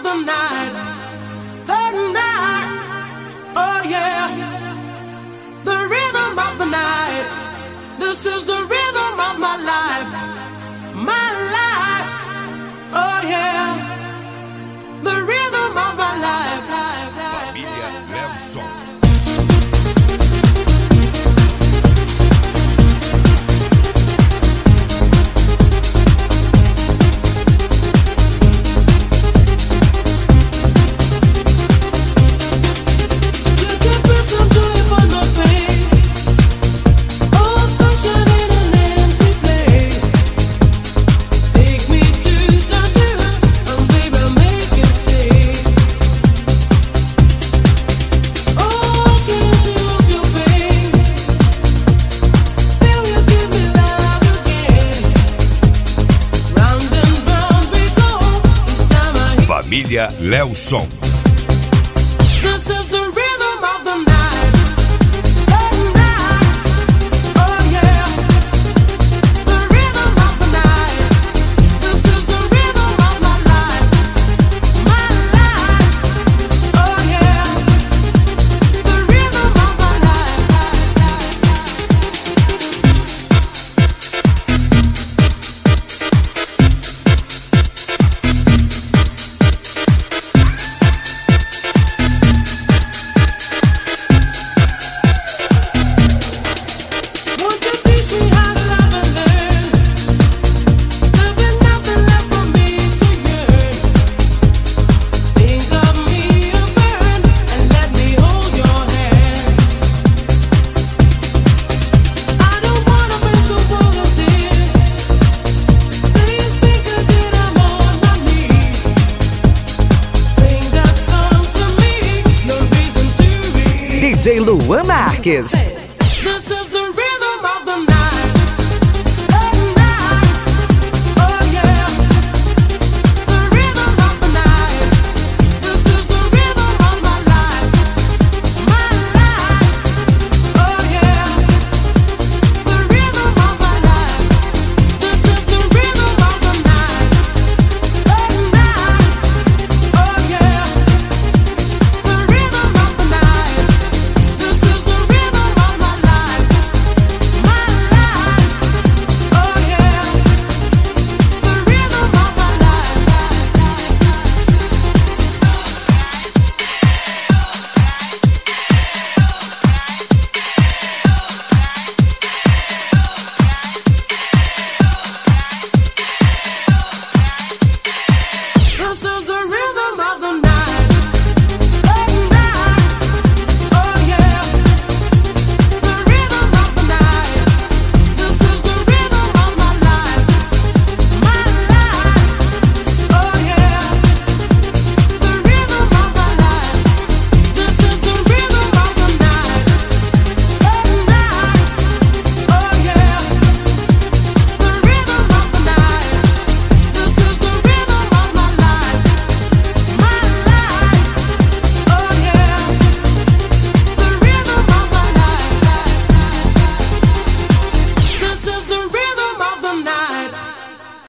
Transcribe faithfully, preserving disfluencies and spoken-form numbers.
the night, the night, oh yeah, the rhythm of the night. This is the rhythm of my life, my life, oh yeah, the rhythm of my life, life, life. Família Léo Som. Família Léo Som. D J Luan Marques. This is the